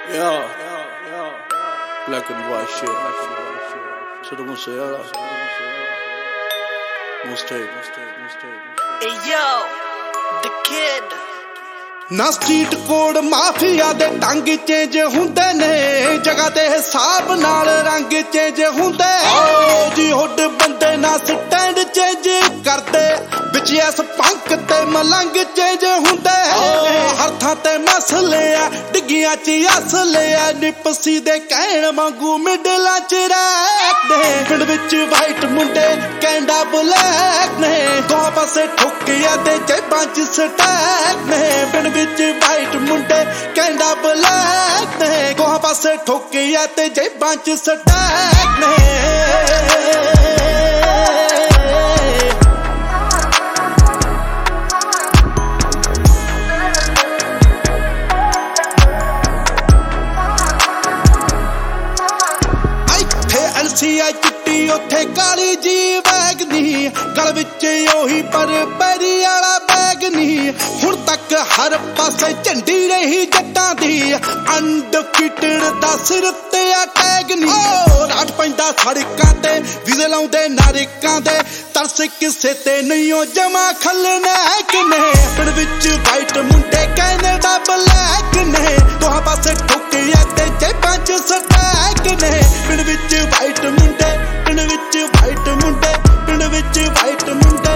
Yeah, black and white shit. So the Musayala. Hey yo, the kid. ਨਾ street code mafia ਦੇ ਟੰਗ change ਹੁੰਦੇ ਨੇ, ਜਗ੍ਹਾ ਦੇ ਹਿਸਾਬ ਨਾਲ ਰੰਗ ਚੇਂਜ ਹੁੰਦੇ। ਓ ਜੀ ਹੁੱਡ ਬੰਦੇ ਨਾ ਸਟੈਂਡ ਚੇਂਜ ਕਰਦੇ, ਵਿੱਚ ਐਸ ਪੰਕ ਤੇ ਮਲੰਗ ਚੇਂਜ ਹੁੰਦੇ। ਹਰ ਥਾਂ ਤੇ ਮਸਲੇ ਆ, ਡਿੱਗੀਆਂ ਚ ਅਸਲੇ ਆ, ਨਿਪਸੀ ਦੇ ਕਹਿਣ ਵਾਂਗੂ ਮਿਡਲਾਂ ਚ ਰਹਿੰਦੇ। ਪਿੰਡ ਵਿੱਚ ਵਾਈਟ ਮੁੰਡੇ ਕੈਂਡਾ ਬਲੈਕ ਨੇ, ਦੋ ਪਾਸੇ ਠੁੱਕਿਆ ਤੇ ਜੇਬਾਂ ਚ ਸਟੈਕ ਨੇ। ਪਿੰਡ ਵਿੱਚ ਵਾਈਟ ਮੁੰਡੇ ਕੈਂਡਾ ਬਲੈਕ ਨੇ, ਦੋ ਪਾਸੇ ਠੁੱਕਿਆ ਤੇ ਜੇਬਾਂ ਚ ਸਟੈਕ ਨੇ। ਐਲਸੀਆ ਚਿੱਟੀ ਉੱਥੇ ਕਾਲੀ ਜੀ ਬੈਗ ਨੀ, ਗਲ ਵਿੱਚ ਉਹੀ ਪਰ ਪੈਰੀ ਵਾਲਾ ਬੈਗ ਨੀ। ਹੁਣ ਤੱਕ ਹਰ ਪਾਸੇ ਝੰਡੀ ਰਹੀ ਜੱਟਾਂ ਦੀ, ਅਨਡਿਫੀਟਡ ਦਾ ਸਿਰ ਤੇ ਆ ਟੈਗ ਨੀ। ਰਾਟ ਪੈਂਦਾ ਸੜਕਾਂ ਤੇ, ਵੀਜ਼ੇ ਲਾਉਂਦੇ ਨਾਰਿਕਾਂ ਦੇ, ਤਰਸ ਕਿਸੇ ਤੇ ਨਹੀਂ ਉਹ ਜਮਾ ਖਲਨੈਕ ਨੇ। ਪਿੰਡ ਵਿੱਚ ਵਾਈਟ ਮੁੰਡੇ ਕੈਨੇਡਾ ਬਲੈਕ ਨੇ, ਦੋਹਾਂ ਪਾਸੇ ਠੁੱਕਿਆ ਤੇ ਜੇਬਾਂ ਚ ਸਟੈਕ ਨੇ। ਪਿੰਡ ਵਿੱਚ ਵਾਈਟ ਮੁੰਡੇ, ਪਿੰਡ ਵਿੱਚ ਵਾਈਟ ਮੁੰਡੇ, ਪਿੰਡ ਵਿੱਚ ਵਾਈਟ ਮੁੰਡੇ।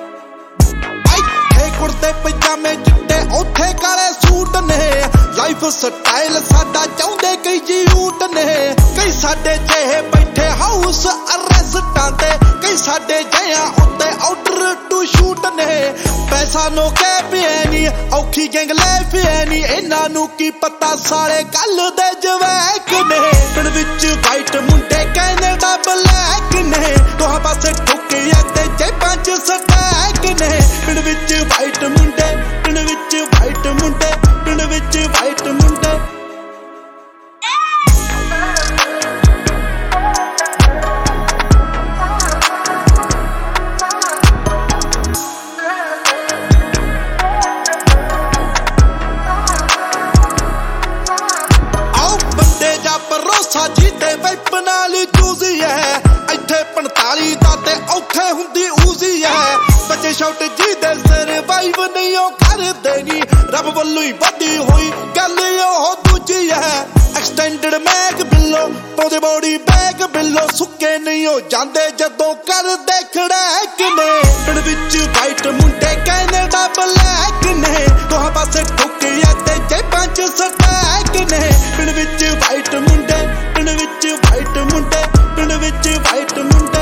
ਇੱਥੇ ਕੁੜਤੇ ਪਜਾਮੇ ਚਿੱਟੇ, ਉੱਥੇ ਕਾਲੇ ਸੂਟ ਨੇ, ਲਾਈਫ ਸਟਾਈਲ ਸਾਡਾ ਚਾਹੁੰਦੇ ਕਈ ਯੂਟ ਨੇ। ਕਈ ਸਾਡੇ ਜਿਹੇ ਬੈਠੇ ਹਾਊਸ ਅਰੈਸਟਾਂ ਤੇ, ਕਈ ਸਾਡੇ ਜਿਹਿਆਂ ਉੱਤੇ ਆਰਡਰ ਟੂ ਸ਼ੂਟ ਨੇ। ਪੈਸਾ ਨੋ ਕਹਿ ਪਿਆ ਨੀ, ਔਖੀ ਗੈਂਗ ਲੈ ਪਿਆ ਨੀ, ਇਹਨਾਂ ਨੂੰ ਕੀ ਪਤਾ ਸਾਲੇ ਕੱਲ ਦੇ ਜਵੈਕ ਨੇ। ਪਿੰਡ ਵਿੱਚ ਵਾਈਟ ਮੁੰਡੇ ਕੈਨੇਡਾ ਬਲੈਕ ਨੇ, ਦੋਹਾਂ ਪਾਸੇ ਠੁੱਕਿਆ ਤੇ ਜੇਬਾਂ ਚ ਸਟੈਕ ਨੇ। ਪਿੰਡ ਵਿੱਚ ਵਾਈਟ ਮੁੰਡੇ, ਪਿੰਡ ਵਿੱਚ ਵਾਈਟ ਮੁੰਡੇ, ਪਿੰਡ ਵਿੱਚ ਵਾਈਟ ਮੁੰਡੇ। ਭਰੋਸਾ ਜੀਤੇ ਵੈਪ ਨਾਲ ਚੂਜ਼ੀ ਹੈ, ਇੱਥੇ 45 ਦਾ ਤੇ ਔਖੇ ਹੁੰਦੀ ਊਜ਼ੀ ਹੈ। ਬੱਚੇ ਸ਼ਾਟ ਜੀ ਦੇ ਸਰਵਾਈਵ ਨਹੀਂ ਉਹ ਕਰਦੇ ਨੀ, ਰੱਬ ਵੱਲੋਂ ਹੀ ਵੱਡੀ ਹੋਈ ਗੱਲ ਉਹ ਦੂਜੀ ਹੈ। ਐਕਸਟੈਂਡਡ ਮੈਗ ਬਿੱਲੋ ਪਾਉਂਦੇ ਬੋਡੀ ਬੈਗ ਬਿੱਲੋ, ਸੁੱਕੇ ਨਹੀਂ ਉਹ ਜਾਂਦੇ ਜਦੋਂ ਕਰਦੇ ਖੜੈਕ ਨੇ। ਪਿੰਡ ਵਿੱਚ ਵਾਈਟ ਮੁੰਡੇ ਕੈਨੇਡਾ ਬਲੈਕ ਨੇ, ਦੋਹਾਂ ਪਾਸੇ ਠੁੱਕਿਆ ਤੇ ਜੇਬਾਂ ਚ ਸਟੈਕ ਨੇ। ਪਿੰਡ ਵਿੱਚ ਵਾਈਟ ਮੁੰਡੇ, ਪਿੰਡ ਵਿੱਚ ਵਾਈਟ ਮੁੰਡੇ, ਪਿੰਡ ਵਿੱਚ ਵਾਈਟ ਮੁੰਡੇ।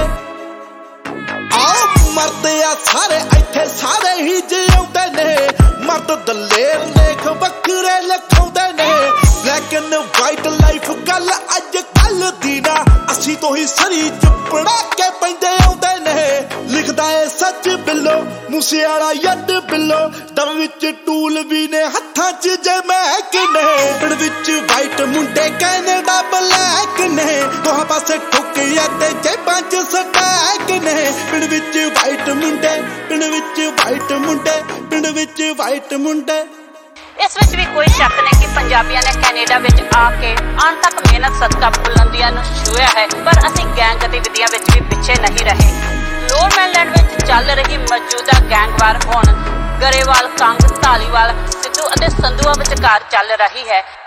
ਆਓ ਮਰਦੇ ਆ ਸਾਰੇ ਇੱਥੇ ਸਾਰੇ ਹੀ ਜਿਉਂਦੇ ਨੇ, ਮਰਦ ਦਲੇਰ ਲੇਖ ਵੱਖਰੇ ਲਿਖਾਉਂਦੇ ਨੇ। ਬਲੈਕ ਐਂਡ ਵਾਈਟ ਲਾਈਫ ਗੱਲ ਅੱਜ ਕੱਲ ਦੀ ਨਾ, ਅਸੀਂ ਤੋਂ ਹੀ ਸਰੀ ਚੁੱਪੜਾ ਕੇ ਪੈਂਦੇ ਆਉਂਦੇ ਨੇ। ਲਿਖਦਾ ਏ ਸੱਚ ਬਿੱਲੋ, ਮੂਸੇ ਵਾਲਾ ਯੱਡ ਬਿੱਲੋ, ਦਮ ਵਿੱਚ ਟੂਲ ਵੀ ਨੇ ਹੱਥਾਂ ਚ ਜਮੈਕ ਨੇ। ਪਿੰਡ ਵਿੱਚ ਵਾਈਟ ਮੁੰਡੇ ਕੈਨੇਡਾ ਬਲੈਕ ਨੇ, ਦੋਹਾਂ ਪਾਸੇ ਠੁੱਕਿਆ ਤੇ ਜੇਬਾਂ ਚ ਸਟੈਕ ਨੇ। ਪਿੰਡ ਵਿੱਚ ਵਾਈਟ ਮੁੰਡੇ, ਪਿੰਡ ਵਿੱਚ ਵਾਈਟ ਮੁੰਡੇ, ਪਿੰਡ ਵਿੱਚ ਵਾਈਟ ਮੁੰਡੇ। ਇਸ ਵਿੱਚ ਵੀ ਕੋਈ ਸ਼ੱਕ ਨਹੀਂ ਕਿ ਪੰਜਾਬੀਆਂ ਨੇ ਕੈਨੇਡਾ ਵਿੱਚ ਆ ਕੇ ਅਣਥੱਕ ਮਿਹਨਤ ਸਦਕਾ ਬੁਲੰਦੀਆਂ ਨੂੰ ਛੂਹਿਆ ਹੈ, ਪਰ ਅਸੀਂ ਗੈਂਗ ਗਤੀਵਿਧੀਆਂ ਵਿੱਚ ਵੀ ਪਿੱਛੇ ਨਹੀਂ ਰਹੇ। ਲੋਅਰਮੈਨਲੈਂਡ ਵਿੱਚ ਚੱਲ ਰਹੀ ਮੌਜੂਦਾ ਗੈਂਗਵਾਰ ਹੁਣ ਗਰੇਵਾਲ, ਕੰਗ, ਧਾਲੀਵਾਲ, ਸਿੱਧੂ ਅਤੇ ਸੰਧੂਆ ਵਿਚਕਾਰ ਚੱਲ ਰਹੀ ਹੈ।